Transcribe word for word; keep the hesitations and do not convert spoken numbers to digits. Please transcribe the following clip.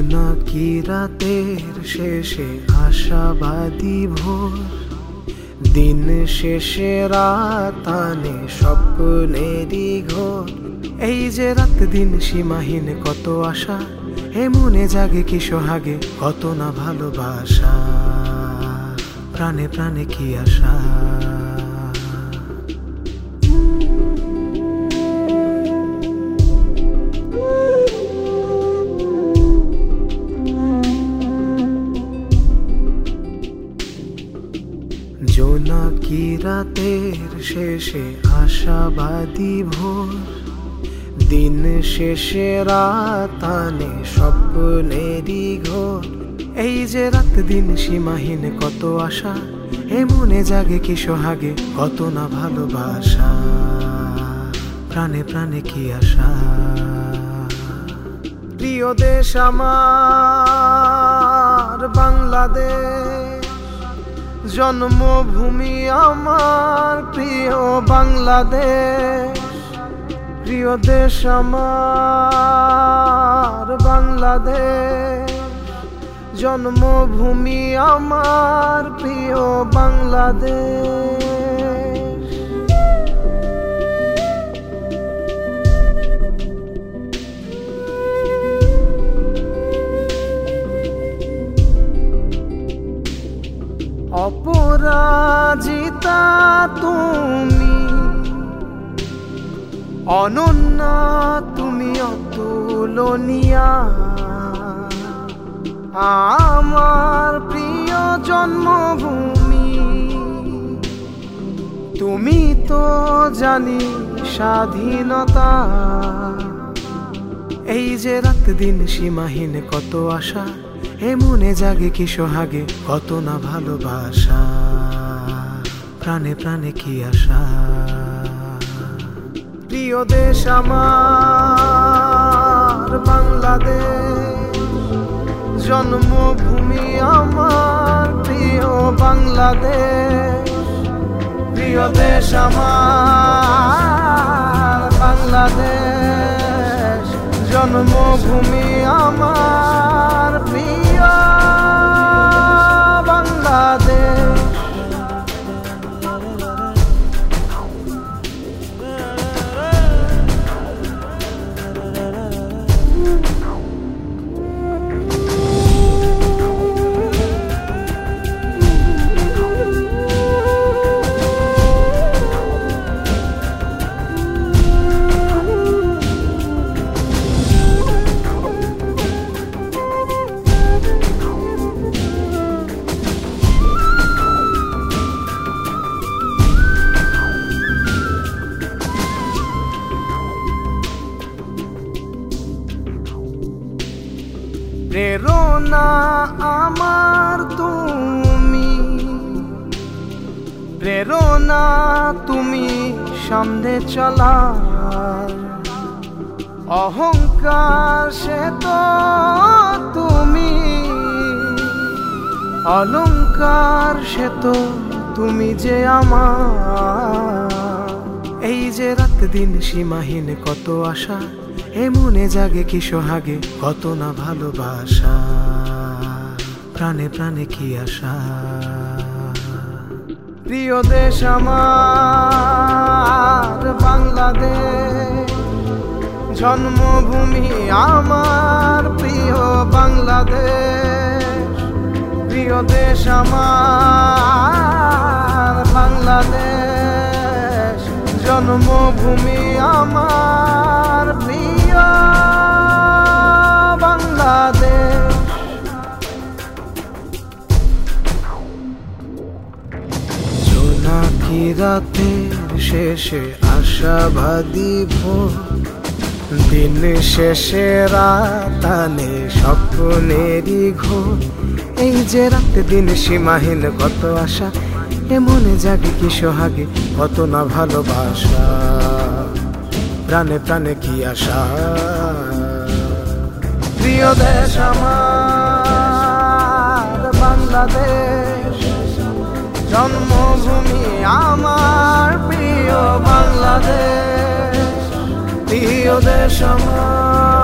জোনাকি রাতের শেষে আশাবাদী ভোর, দিন শেষে রাত আনে স্বপ্নেরই ঘোর। এই যে রাত দিন সীমাহীন কত আশা, হে মনে জাগে কি সোহাগে কত না ভালোবাসা, প্রাণে প্রাণে কি আশা। জোনাকি রাতের শেষে আশাবাদী ভোর, দিন শেষে রাত আনে স্বপ্নেরই ঘোর। এই যে রাত দিন সীমাহীন কত আশা, হে মনে জাগে কি সোহাগে কত না ভালোবাসা, প্রাণে প্রাণে কি আশা। প্রিয় দেশ আমার বাংলাদেশ, জন্মভূমি আমার প্রিয় বাংলাদেশ। প্রিয় দেশ আমার বাংলাদেশ, জন্মভূমি আমার প্রিয় বাংলাদেশ। অপরাজিতা তুমি, অনন্যা তুমি অতুলনীয়া, আমার প্রিয় জন্মভূমি। তুমি তো জানি স্বাধীনতা। এই যে রাত দিন সীমাহীন কত আশা, হে মনে জাগে কি সোহাগে কত না ভালোবাসা, প্রাণে প্রাণে কি আশা। প্রিয় দেশ আমার বাংলাদেশ, জন্মভূমি আমার প্রিয় বাংলাদেশ। প্রিয় দেশ আমার বাংলাদেশ, জন্মভূমি আমার প্রিয় বাংলাদেশ। প্রেরণা আমার তুমি, প্রেরণা তুমি সামনে চলার। অহংকার সে তো তুমি, অলংকার সে তো তুমি যে আমার। এই যে রাত দিন সীমাহীন কত আশা, হে মনে জাগে কি সোহাগে কত না ভালোবাসা, প্রাণে প্রাণে কি আশা। প্রিয় দেশ আমার বাংলাদেশ, জন্মভূমি আমার প্রিয় বাংলাদেশ। প্রিয় দেশ আমার বাংলাদেশ, জন্মভূমি আমার প্রিয় বাংলাদেশ। জোনাকি রাতের শেষে আশাবাদী ভোর, দিন শেষে রাত আনে স্বপ্নেরই ঘোর। এই যে রাত দিন সীমাহীন কত আশা, এ মনে জাগে কি সোহাগে কত না ভালোবাসা, প্রাণে প্রাণে কি আশা। প্রিয় দেশ আমার বাংলাদেশ, জন্মভূমি আমার প্রিয় বাংলাদেশ। প্রিয় দেশ আমার